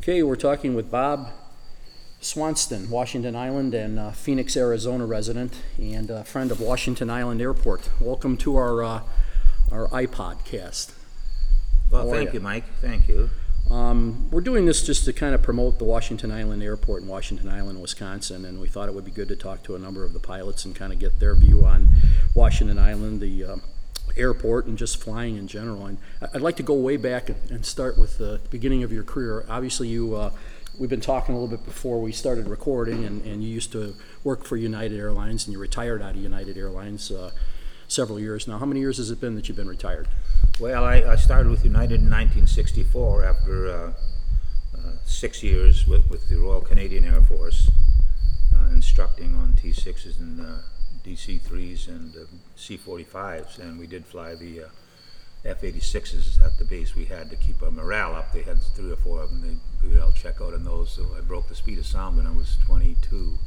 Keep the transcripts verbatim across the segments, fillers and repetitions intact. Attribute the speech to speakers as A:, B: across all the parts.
A: Okay, we're talking with Bob Swanston, Washington Island and uh, Phoenix, Arizona resident and a friend of Washington Island Airport. Welcome to our uh, our iPod cast.
B: Well, thank you, Mike. Thank you.
A: Um, we're doing this just to kind of promote the Washington Island Airport in Washington Island, Wisconsin, and we thought it would be good to talk to a number of the pilots and kind of get their view on Washington Island, the uh, airport, and just flying in general. And I'd like to go way back and start with the beginning of your career. Obviously, you uh, we've been talking a little bit before we started recording, and, and you used to work for United Airlines, and you retired out of United Airlines uh, several years now. How many years has it been that you've been retired?
B: Well, I, I started with United in nineteen sixty-four after uh, uh, six years with, with the Royal Canadian Air Force, uh, instructing on T sixes and uh, D C threes and uh, C forty-fives, and we did fly the uh, F eighty-sixes at the base. We had to keep our morale up. They had three or four of them. They, we would all check out on those, so I broke the speed of sound when I was twenty-two,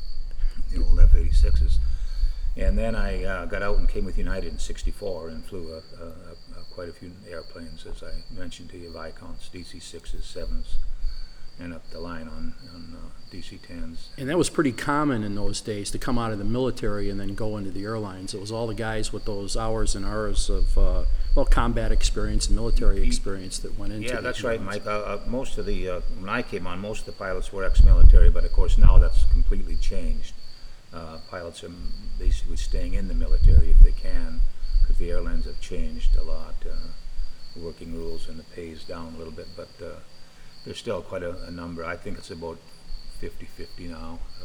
B: the old F eighty-sixes. And then I uh, got out and came with United in sixty-four and flew a, a, a, quite a few airplanes, as I mentioned to you, Viscounts, D C sixes, sevens, and up the line on, on uh, D C tens.
A: And that was pretty common in those days, to come out of the military and then go into the airlines. It was all the guys with those hours and hours of uh, well, combat experience and military experience that went into.
B: Yeah,
A: the
B: that's
A: airlines.
B: right, Mike. Uh, uh, most of the uh, when I came on, most of the pilots were ex-military, but of course now that's completely changed. Uh, pilots are basically staying in the military if they can, because the airlines have changed a lot. Uh, the working rules and the pay is down a little bit, but uh, there's still quite a, a number. I think it's about fifty fifty now. Uh,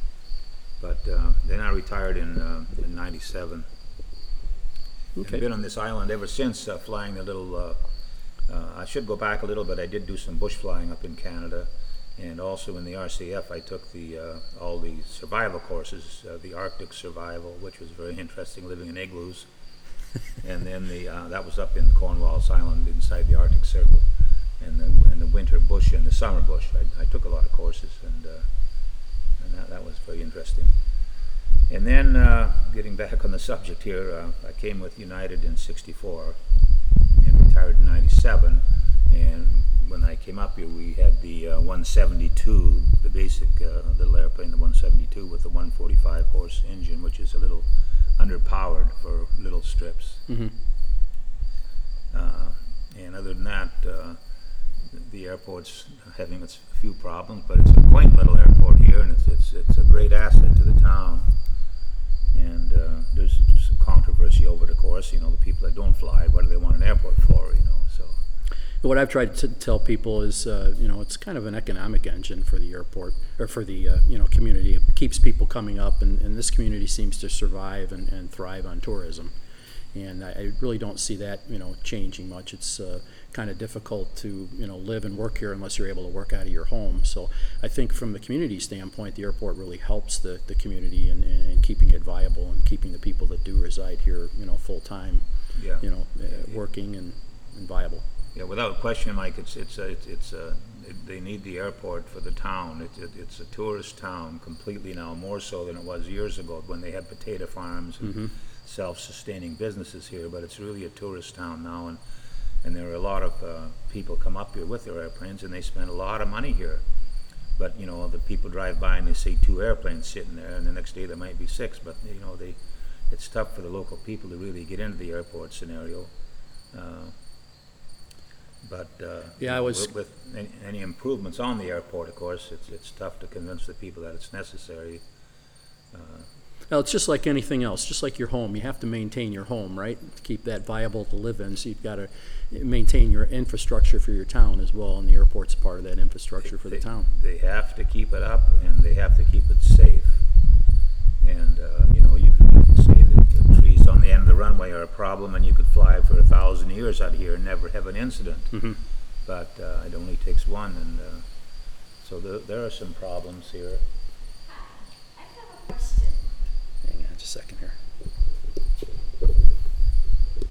B: but uh, then I retired in, uh, in ninety-seven.
A: Okay.
B: I've been on this island ever since, uh, flying a little. Uh, uh, I should go back a little bit. I did do some bush flying up in Canada. And also in the R C F, I took the uh, all the survival courses, uh, the Arctic survival, which was very interesting, living in igloos. And then the uh, that was up in Cornwallis Island, inside the Arctic Circle, and the and the winter bush and the summer bush. I, I took a lot of courses, and uh, and that, that was very interesting. And then uh, getting back on the subject here, uh, I came with United in sixty-four and retired in ninety-seven. And when I came up here, we had the uh, one seventy-two, the basic uh, little airplane, the one seventy-two with the one forty-five horse engine, which is a little underpowered for little strips.
A: Mm-hmm.
B: Uh, and other than that, uh, the airport's having its few problems, but it's a quaint little airport here, and it's it's it's a great asset to the town. And uh, there's some controversy over the course. You know, the people that don't fly, what do they want an airport for? You know, so.
A: What I've tried to tell people is, uh, you know, it's kind of an economic engine for the airport, or for the, uh, you know, community. It keeps people coming up, and, and this community seems to survive and, and thrive on tourism. And I, I really don't see that, you know, changing much. It's uh, kind of difficult to, you know, live and work here unless you're able to work out of your home. So I think from the community standpoint, the airport really helps the, the community in, in, in keeping it viable and keeping the people that do reside here, you know, full time,
B: Yeah.
A: you know, uh,
B: Yeah.
A: working and, and viable.
B: Yeah, without question, Mike, it's it's a, it's, it's a, it, they need the airport for the town. It, it, it's a tourist town completely now, more so than it was years ago when they had potato farms and
A: Mm-hmm.
B: self-sustaining businesses here. But it's really a tourist town now, and and there are a lot of uh, people come up here with their airplanes, and they spend a lot of money here. But you know, the people drive by and they see two airplanes sitting there, and the next day there might be six. But you know, they it's tough for the local people to really get into the airport scenario. Uh, But uh,
A: Yeah, I was-
B: with, with any, any improvements on the airport, of course, it's it's tough to convince the people that it's necessary. Uh,
A: Well, it's just like anything else, just like your home. You have to maintain your home, right, to keep that viable to live in. So you've got to maintain your infrastructure for your town as well, and the airport's part of that infrastructure for the
B: they,
A: town.
B: They have to keep it up, and they have to keep it safe. And uh, you know, you can, you can say that the trees on the end of the runway are a problem, and you could fly for a thousand years out here and never have an incident.
A: Mm-hmm.
B: But uh, it only takes one, and uh, so the, there are some problems here.
A: Hang on just a second here.